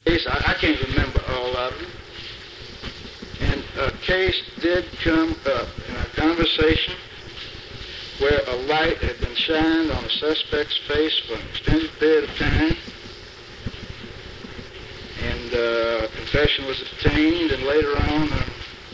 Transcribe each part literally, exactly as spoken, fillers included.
case, I, I can't remember all of it. And a case did come up in a conversation where a light had been shined on a suspect's face for an extended period of time, and uh, a confession was obtained, and later on uh,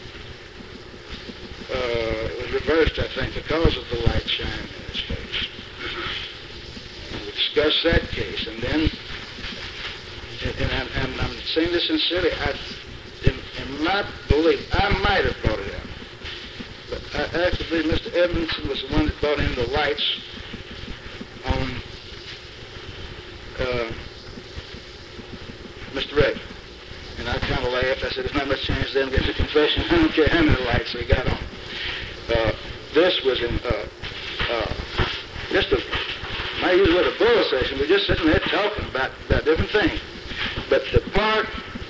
uh, it was reversed, I think, because of the light shining in his face. And we discussed that case, and then, and, and, I'm, and I'm saying this sincerely, I, in, in my belief, I might have brought it out. But I actually believe Mister Edmondson was the one that brought in the lights on uh, Mister Ray. And I kind of laughed. I said, there's not much chance of them getting a confession. I don't care how many lights they got on. Uh, this was in uh, uh, just a, I use the word a bull session. We're just sitting there talking about, about different things. But the part,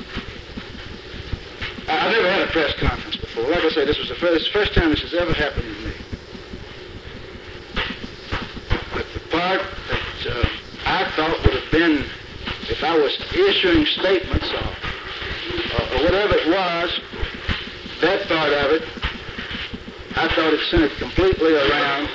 I've never had a press conference before. Like I say, this was the first, first time this has ever happened to me. But the part that uh, I thought would have been, if I was issuing statements or, or, or whatever it was, that part of it, I thought it centered completely around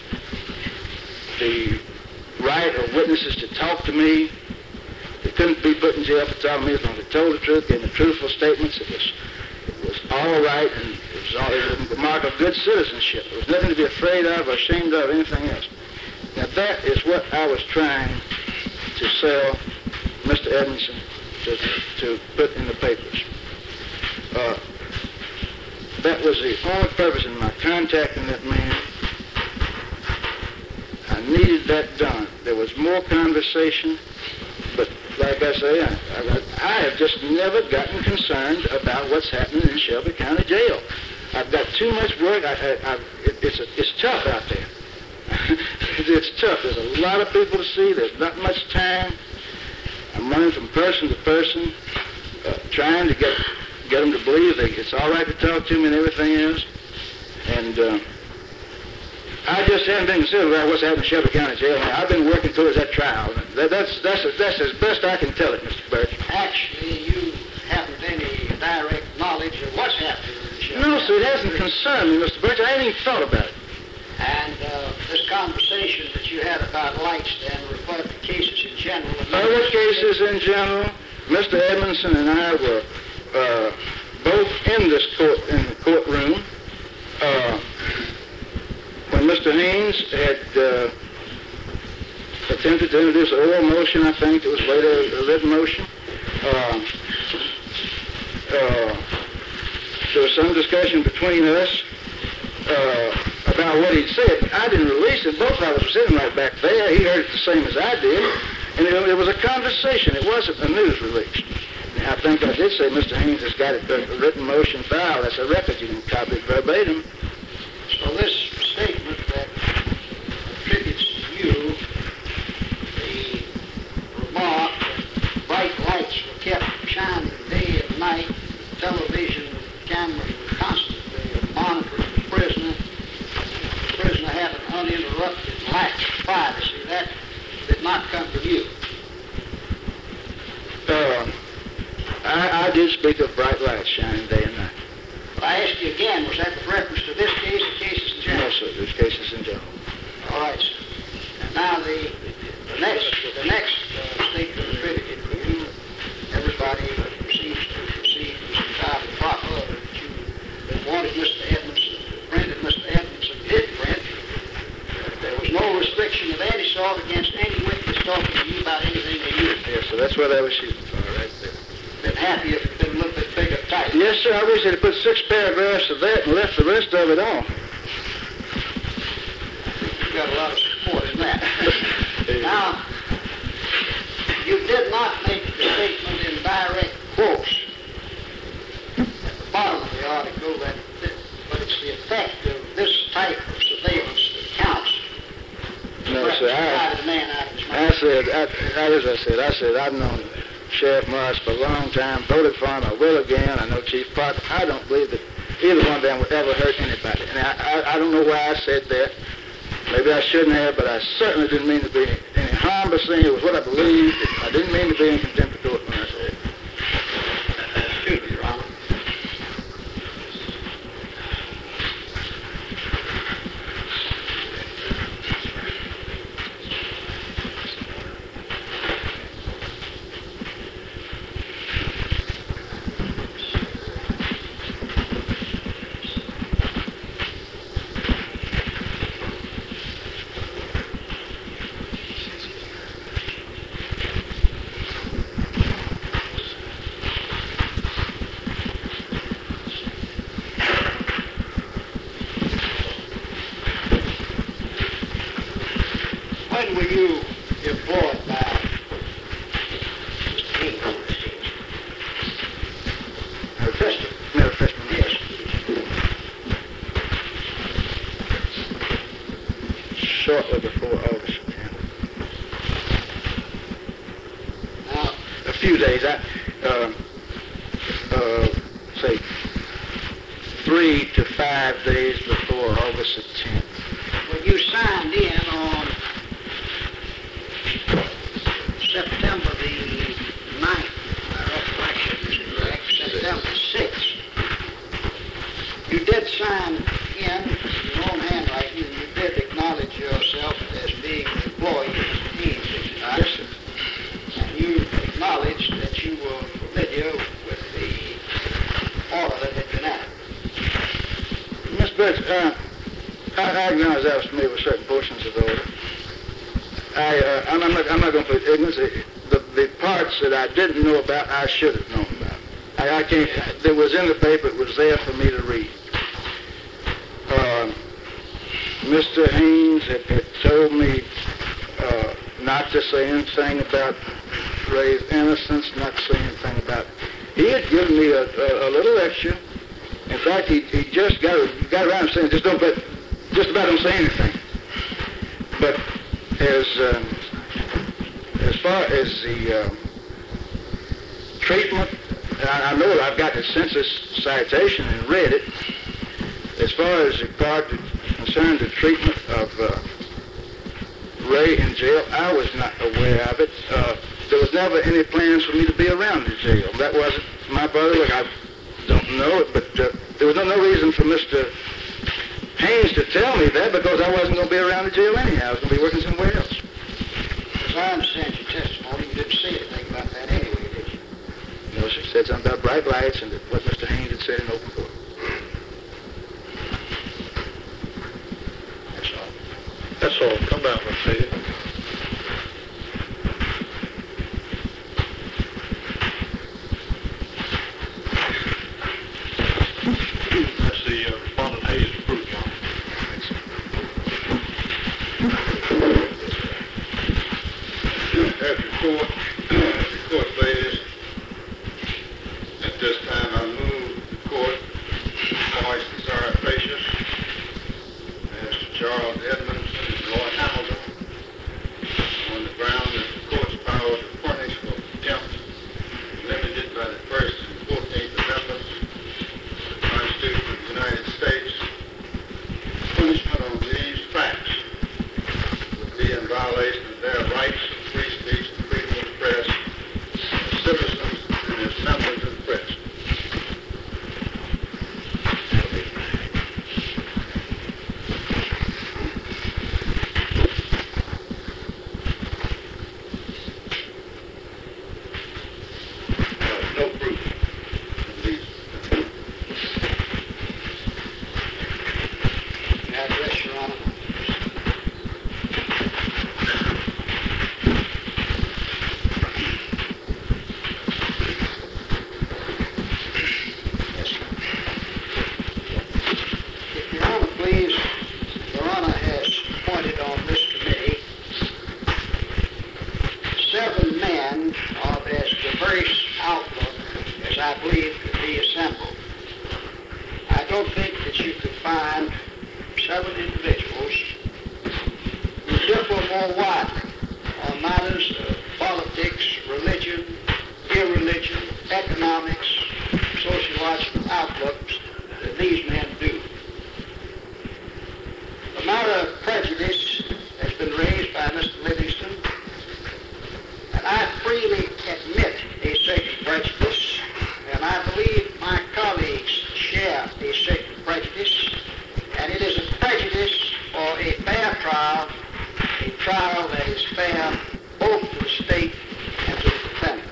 the right of witnesses to talk to me. They couldn't be put in jail for telling me as long as they told the truth, gave me truthful statements. It was, it was all right, and it was, all, it was the mark of good citizenship. There was nothing to be afraid of or ashamed of or anything else. Now that is what I was trying to sell Mister Edmondson to, to put in the papers. Uh, that was the only purpose in my contacting that man. I needed that done. There was more conversation, but like I say, I, I, I have just never gotten concerned about what's happening in Shelby County Jail. I've got too much work. I, I, I, it, it's, a, it's tough out there. It's tough. There's a lot of people to see. There's not much time. I'm running from person to person, uh, trying to get get them to believe that it's all right to talk to me and everything else. And uh, I just haven't been considered about what's happening in Shelby County Jail. I've been working towards that trial. That, that's, that's, that's as best I can tell it, Mister Birch. Actually, you haven't any direct knowledge of what's happening in Shelby No, sir, it hasn't concerned me, Mister Birch. I ain't even thought about it. And uh, this conversation that you had about lights then referred to cases in general. Other cases in general, Mister Edmondson and I were uh, both in this court, in the courtroom. Uh, when Mister Haynes had uh, attempted to introduce an oral motion, I think it was later a written motion, uh, uh, there was some discussion between us uh, about what he'd said. I didn't release it. Both of us were sitting right back there. He heard it the same as I did. And it, it was a conversation. It wasn't a news release. And I think I did say Mister Haynes has got it, a written motion filed. That's a record. You can copy it verbatim. So this statement that attributes to you the remark that bright lights were kept shining day and night, television cameras were constantly monitoring the prisoner, the prisoner had an uninterrupted lack of privacy, that did not come from you. Uh, I, I did speak of bright lights shining day and night. But I ask you again, was that with reference to this case or cases in general? No, sir. There's cases in general. All right, sir. And now the, the next, the next uh, statement attributed to you, everybody seems to perceive as entirely proper, that you wanted Mister Edmondson, printed Mister Edmondson did print. There was no restriction of any sort against any witness talking to you about anything they knew. Yes, so that's what I was shooting for right there. Been happy if it had been a little bit bigger type. Yes, sir. I wish they'd have put six paragraphs of that and left the rest of it on. You've got a lot of support in that. Now, you did not make the statement in direct quotes at the bottom of the article, that, that, but it's the effect of this type of surveillance that counts. No, sir. I, man out of his I said, I, as I said, I said, I've known Sheriff Morris for a long time, voted for him, I will again. I know Chief Parker. I don't believe that either one of them would ever hurt anybody. And I, I, I don't know why I said that. Maybe I shouldn't have, but I certainly didn't mean to be any harm by saying it was what I believed. I didn't mean to be in contempt of court when I said it. shortly before August the tenth. Now, A few days, I, uh, uh, say, three to five days before August the tenth. when you signed in on September the ninth, my recollection is correct, September sixth, you did sign in your own handwriting, and you did acknowledge yourself as being an employee of Mister Haynes, did you not? Yes, sir. And you acknowledged that you were familiar with the order that had been added. Mister Birch, uh, I, I acknowledge I was familiar with certain portions of the order. I, uh, I'm, I'm not, I'm not going to put ignorance. The, the parts that I didn't know about, I should have known about. I, I can't, it was in the paper, it was there for me to read. Uh, Mister Haynes had, had told me uh, not to say anything about Ray's innocence, not to say anything about it. He had given me a, a, a little extra. In fact, he, he just got, got around to saying, just don't bet, just about don't say anything. But as um, as far as the uh, treatment, I, I know I've got the census citation and read it. As far as the part that concerned the treatment of uh, Ray in jail, I was not aware of it. Uh, there was never any plans for me to be around the jail. That wasn't my brother. Look, I don't know it, but uh, there was no, no reason for Mister Haynes to tell me that, because I wasn't going to be around the jail anyhow. I was going to be working somewhere else. As I understand your testimony, you didn't say anything about that anyway, did you? No, she said something about bright lights and that what Mister Haynes had said in open court. That's all. That's all. Come down, Mister Hayes. That's the uh, respondent Hayes approved, Your Honor. As report, as report says, at this time I move the court appoints Sarah Precious, Mister Charles Edmonds, and Lloyd Hamilton on the ground that the court's powers are furnished for contempt limited by the first and fourteenth Amendments of the Constitution of the United States. Punishment on these facts would be in violation of their rights of free speech and freedom of the press, as citizens and as members of the press. No proof of these. Address, Your Honor. Yes, sir. If Your Honor please, Your Honor has appointed on this committee seven men of as diverse outlook as I believe could be assembled. I don't think that you could find seven individuals who differ more widely on matters of politics, religion, irreligion, economics, sociological outlooks than these men do. The matter of prejudice has been raised by Mister Livingston, and I freely admit a certain prejudice, and I believe my colleagues share a certain prejudice, and it is a prejudice for a fair trial, a trial that is fair both to the state and to the defendant.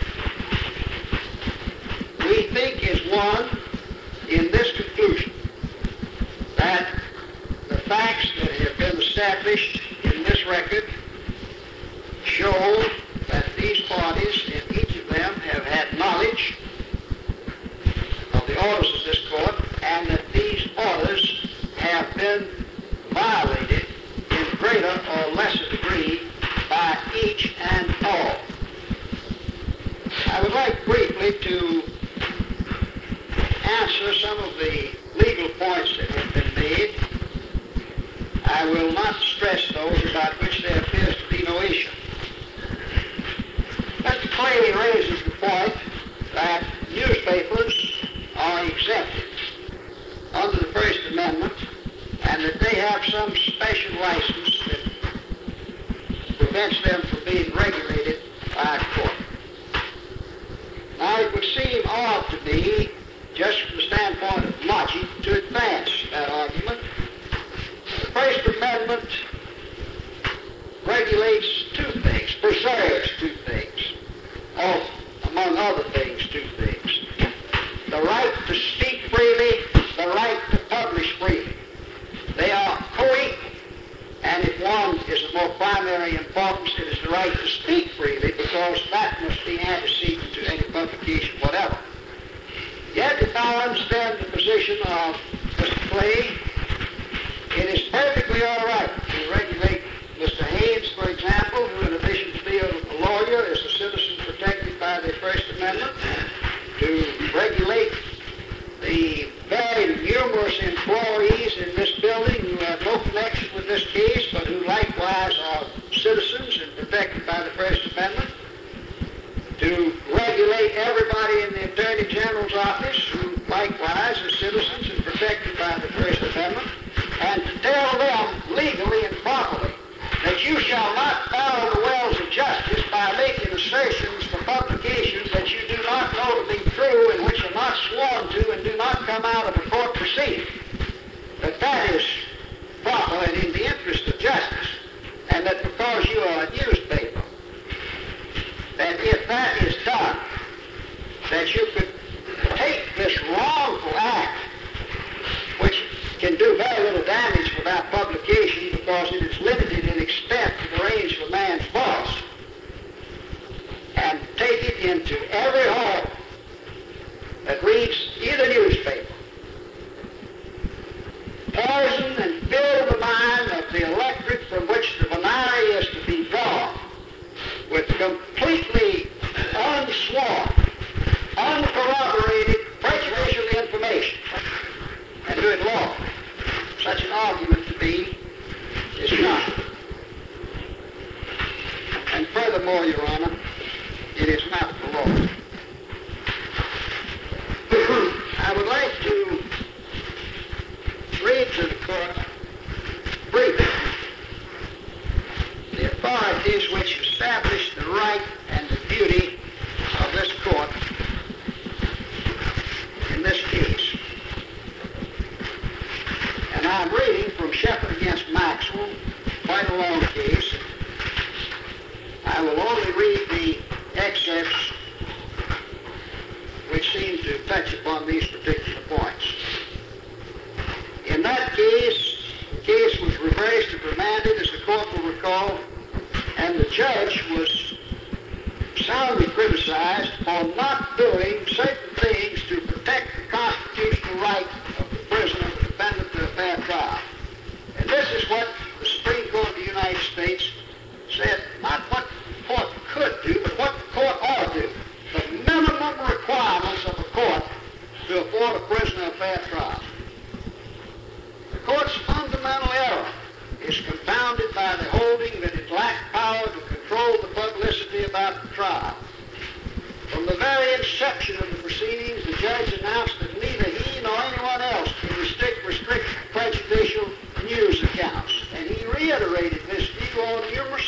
We think as one in this conclusion that the facts that have been established in this record show that these parties, and each of them, have had knowledge of the orders of this court, and that these orders have been violated in greater or lesser degree by each and all. I would like briefly to answer some of the legal points that have been made. I will not stress the those about which there appears to be no issue. Mister Clay raises the point that newspapers are exempted under the First Amendment and that they have some special license that prevents them from being regulated by a court. Now, it would seem odd to me, just from the standpoint of logic, to advance that argument. The First Amendment regulates two things, preserves two things, oh, among other things, two things. The right to speak freely, the right to publish freely. They are co-equal, and if one is of more primary importance, it is the right to speak freely, because that must be antecedent to any publication whatever. Yet, if I understand the position of Mister Clay, it is perfectly all right to regulate Mister Haynes, for example, who in addition to being a lawyer is a citizen protected by the First Amendment, to regulate the very numerous employees in this building who have no connection with this case, but who likewise are citizens and protected by the First Amendment, to regulate everybody in the Attorney General's office who likewise are citizens and protected by the First Amendment, and to tell them legally and properly that you shall not follow the wells of justice by making assertions for publications that you do not know to be true and which are not sworn to and do not come out of a court proceeding. That that is proper and in the interest of justice, and that because you are a newspaper, that if that is done, that you could take this wrongful act, which can do very little damage without publication because it is limited in extent to the range of a man's voice, and take it into every home that reads either newspaper, poison and fill the mind of the electorate from which the binary is to be drawn with completely unsworn, uncorroborated, prejudicial information, and do it lawfully. Such an argument to me is not. And furthermore, Your Honor, it is not the law. I would like to read to the court briefly the authorities which establish the right and the duty of this court in this case. And I'm reading from Shepard against Maxwell, quite a long case. I will only read the excerpts which seem to touch upon these particular points. In that case, the case was reversed and remanded, as the court will recall, and the judge was soundly criticized for not doing certain things to protect the constitutional right of the prisoner, the defendant, to a fair trial. And this is what the Supreme Court of the United States said, not what the court could do, but what the court ought to do. The minimum requirements of a court to afford a prisoner a fair trial. The court's fundamental error is compounded by the holding that it lacked power to control the publicity about the trial. From the very inception of the proceedings, the judge announced that neither he nor anyone else could restrict, restrict prejudicial news accounts. And he reiterated this view on numerous